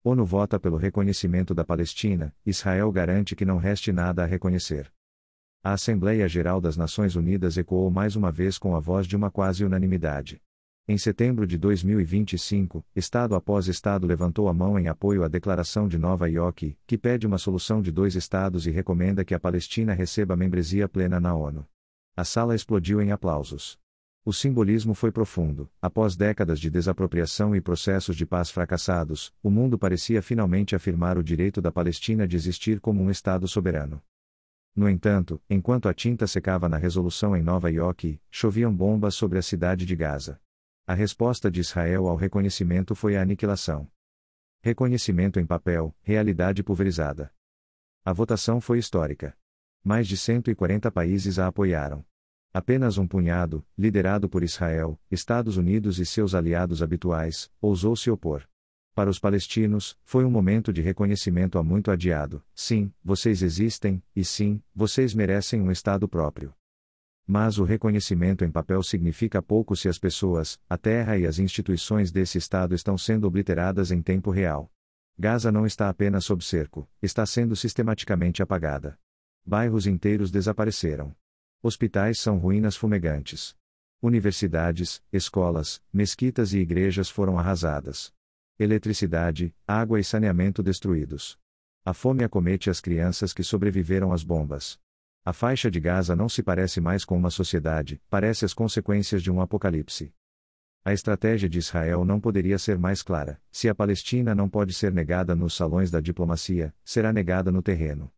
ONU vota pelo reconhecimento da Palestina, Israel garante que não reste nada a reconhecer. A Assembleia Geral das Nações Unidas ecoou mais uma vez com a voz de uma quase unanimidade. Em setembro de 2025, Estado após Estado levantou a mão em apoio à Declaração de Nova Iorque, que pede uma solução de 2 estados e recomenda que a Palestina receba membresia plena na ONU. A sala explodiu em aplausos. O simbolismo foi profundo. Após décadas de desapropriação e processos de paz fracassados, o mundo parecia finalmente afirmar o direito da Palestina de existir como um Estado soberano. No entanto, enquanto a tinta secava na resolução em Nova Iorque, choviam bombas sobre a cidade de Gaza. A resposta de Israel ao reconhecimento foi a aniquilação. Reconhecimento em papel, realidade pulverizada. A votação foi histórica. Mais de 140 países a apoiaram. Apenas um punhado, liderado por Israel, Estados Unidos e seus aliados habituais, ousou se opor. Para os palestinos, foi um momento de reconhecimento há muito adiado. Sim, vocês existem, e sim, vocês merecem um Estado próprio. Mas o reconhecimento em papel significa pouco se as pessoas, a terra e as instituições desse Estado estão sendo obliteradas em tempo real. Gaza não está apenas sob cerco, está sendo sistematicamente apagada. Bairros inteiros desapareceram. Hospitais são ruínas fumegantes. Universidades, escolas, mesquitas e igrejas foram arrasadas. Eletricidade, água e saneamento destruídos. A fome acomete as crianças que sobreviveram às bombas. A faixa de Gaza não se parece mais com uma sociedade, parece as consequências de um apocalipse. A estratégia de Israel não poderia ser mais clara: se a Palestina não pode ser negada nos salões da diplomacia, será negada no terreno.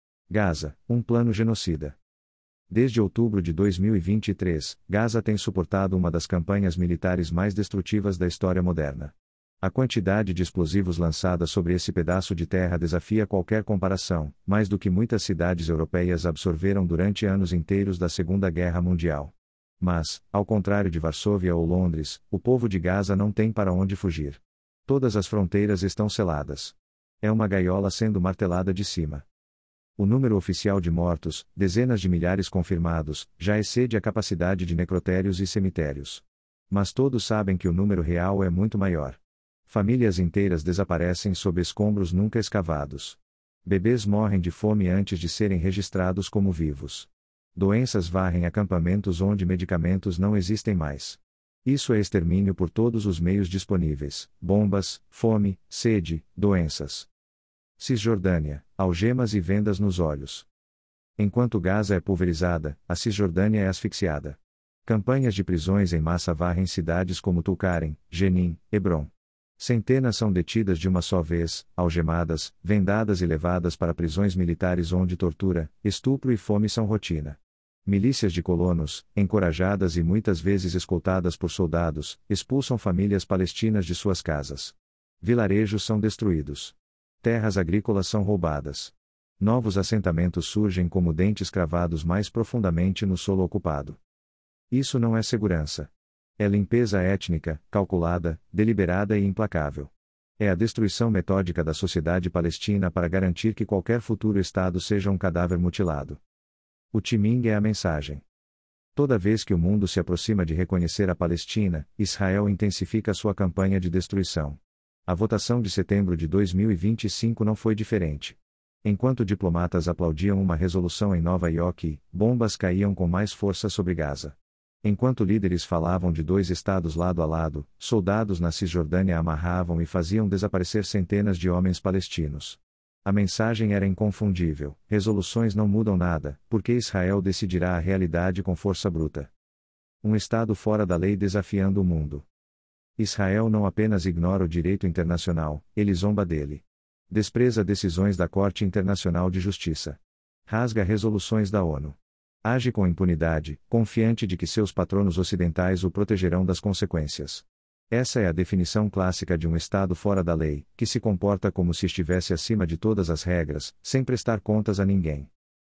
Gaza, um plano genocida. Desde outubro de 2023, Gaza tem suportado uma das campanhas militares mais destrutivas da história moderna. A quantidade de explosivos lançada sobre esse pedaço de terra desafia qualquer comparação, mais do que muitas cidades europeias absorveram durante anos inteiros da Segunda Guerra Mundial. Mas, ao contrário de Varsóvia ou Londres, o povo de Gaza não tem para onde fugir. Todas as fronteiras estão seladas. É uma gaiola sendo martelada de cima. O número oficial de mortos, dezenas de milhares confirmados, já excede a capacidade de necrotérios e cemitérios. Mas todos sabem que o número real é muito maior. Famílias inteiras desaparecem sob escombros nunca escavados. Bebês morrem de fome antes de serem registrados como vivos. Doenças varrem acampamentos onde medicamentos não existem mais. Isso é extermínio por todos os meios disponíveis: bombas, fome, sede, doenças. Cisjordânia, algemas e vendas nos olhos. Enquanto Gaza é pulverizada, a Cisjordânia é asfixiada. Campanhas de prisões em massa varrem cidades como Tulkarem, Jenin, Hebron. Centenas são detidas de uma só vez, algemadas, vendadas e levadas para prisões militares onde tortura, estupro e fome são rotina. Milícias de colonos, encorajadas e muitas vezes escoltadas por soldados, expulsam famílias palestinas de suas casas. Vilarejos são destruídos. Terras agrícolas são roubadas. Novos assentamentos surgem como dentes cravados mais profundamente no solo ocupado. Isso não é segurança. É limpeza étnica, calculada, deliberada e implacável. É a destruição metódica da sociedade palestina para garantir que qualquer futuro Estado seja um cadáver mutilado. O timing é a mensagem. Toda vez que o mundo se aproxima de reconhecer a Palestina, Israel intensifica sua campanha de destruição. A votação de setembro de 2025 não foi diferente. Enquanto diplomatas aplaudiam uma resolução em Nova Iorque, bombas caíam com mais força sobre Gaza. Enquanto líderes falavam de 2 estados lado a lado, soldados na Cisjordânia amarravam e faziam desaparecer centenas de homens palestinos. A mensagem era inconfundível: resoluções não mudam nada, porque Israel decidirá a realidade com força bruta. Um Estado fora da lei desafiando o mundo. Israel não apenas ignora o direito internacional, ele zomba dele. Despreza decisões da Corte Internacional de Justiça. Rasga resoluções da ONU. Age com impunidade, confiante de que seus patronos ocidentais o protegerão das consequências. Essa é a definição clássica de um Estado fora da lei, que se comporta como se estivesse acima de todas as regras, sem prestar contas a ninguém.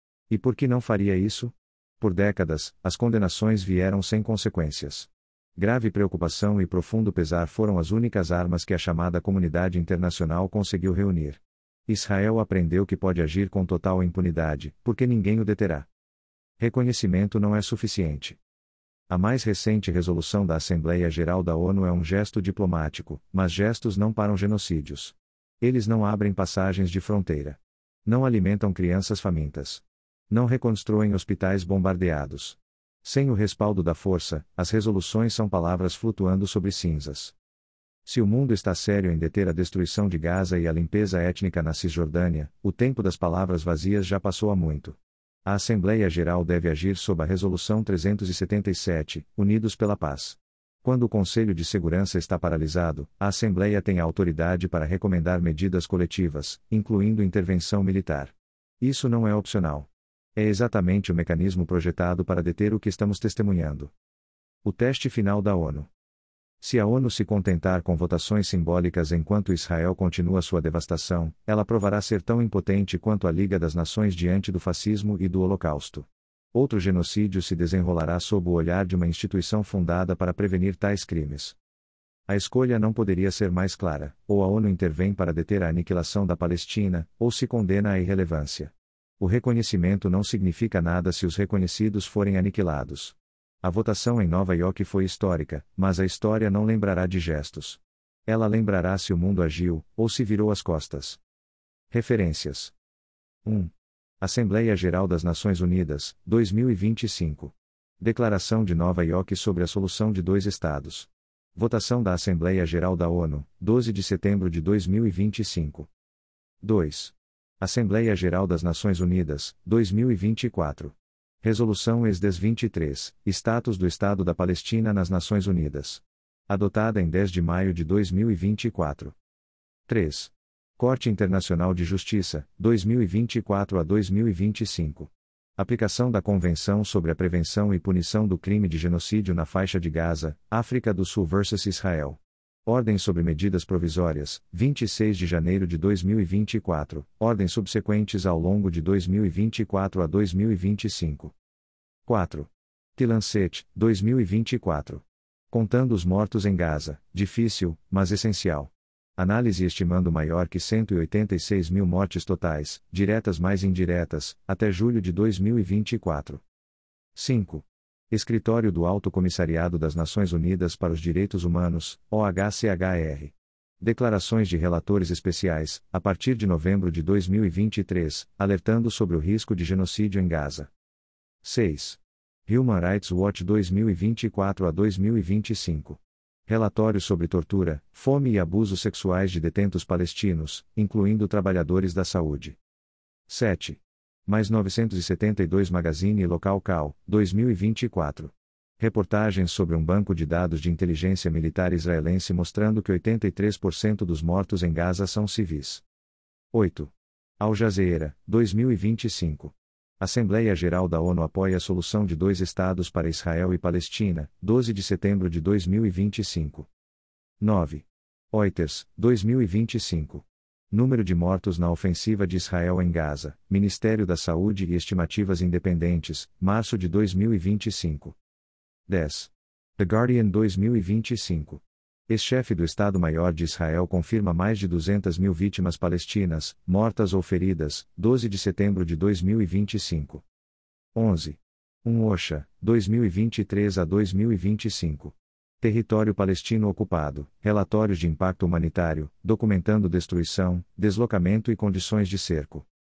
E por que não faria isso? Por décadas, as condenações vieram sem consequências. Grave preocupação e profundo pesar foram as únicas armas que a chamada comunidade internacional conseguiu reunir. Israel aprendeu que pode agir com total impunidade, porque ninguém o deterá. Reconhecimento não é suficiente. A mais recente resolução da Assembleia Geral da ONU é um gesto diplomático, mas gestos não param genocídios. Eles não abrem passagens de fronteira. Não alimentam crianças famintas. Não reconstroem hospitais bombardeados. Sem o respaldo da força, as resoluções são palavras flutuando sobre cinzas. Se o mundo está sério em deter a destruição de Gaza e a limpeza étnica na Cisjordânia, o tempo das palavras vazias já passou há muito. A Assembleia Geral deve agir sob a Resolução 377, Unidos pela Paz. Quando o Conselho de Segurança está paralisado, a Assembleia tem a autoridade para recomendar medidas coletivas, incluindo intervenção militar. Isso não é opcional. É exatamente o mecanismo projetado para deter o que estamos testemunhando. O teste final da ONU. Se a ONU se contentar com votações simbólicas enquanto Israel continua sua devastação, ela provará ser tão impotente quanto a Liga das Nações diante do fascismo e do Holocausto. Outro genocídio se desenrolará sob o olhar de uma instituição fundada para prevenir tais crimes. A escolha não poderia ser mais clara: ou a ONU intervém para deter a aniquilação da Palestina, ou se condena à irrelevância. O reconhecimento não significa nada se os reconhecidos forem aniquilados. A votação em Nova York foi histórica, mas a história não lembrará de gestos. Ela lembrará se o mundo agiu, ou se virou as costas. Referências. 1. Assembleia Geral das Nações Unidas, 2025. Declaração de Nova York sobre a solução de dois Estados. Votação da Assembleia Geral da ONU, 12 de setembro de 2025. 2. Assembleia Geral das Nações Unidas, 2024. Resolução ESDES 23, Status do Estado da Palestina nas Nações Unidas. Adotada em 10 de maio de 2024. 3. Corte Internacional de Justiça, 2024 a 2025. Aplicação da Convenção sobre a Prevenção e Punição do Crime de Genocídio na Faixa de Gaza, África do Sul vs Israel. Ordem sobre Medidas Provisórias, 26 de janeiro de 2024, ordens subsequentes ao longo de 2024 a 2025. 4. The Lancet, 2024. Contando os mortos em Gaza, difícil, mas essencial. Análise estimando maior que 186 mil mortes totais, diretas mais indiretas, até julho de 2024. 5. Escritório do Alto Comissariado das Nações Unidas para os Direitos Humanos, OHCHR. Declarações de relatores especiais, a partir de novembro de 2023, alertando sobre o risco de genocídio em Gaza. 6. Human Rights Watch 2024 a 2025. Relatório sobre tortura, fome e abusos sexuais de detentos palestinos, incluindo trabalhadores da saúde. 7. Mais 972 Magazine e Local Cal, 2024. Reportagens sobre um banco de dados de inteligência militar israelense mostrando que 83% dos mortos em Gaza são civis. 8. Al Jazeera, 2025. Assembleia Geral da ONU apoia a solução de dois estados para Israel e Palestina, 12 de setembro de 2025. 9. Reuters, 2025. Número de mortos na ofensiva de Israel em Gaza, Ministério da Saúde e Estimativas Independentes, março de 2025. 10. The Guardian 2025. Ex-chefe do Estado-Maior de Israel confirma mais de 200 mil vítimas palestinas, mortas ou feridas, 12 de setembro de 2025. 11. OSHA, 2023 a 2025. Território palestino ocupado, relatórios de impacto humanitário, documentando destruição, deslocamento e condições de cerco.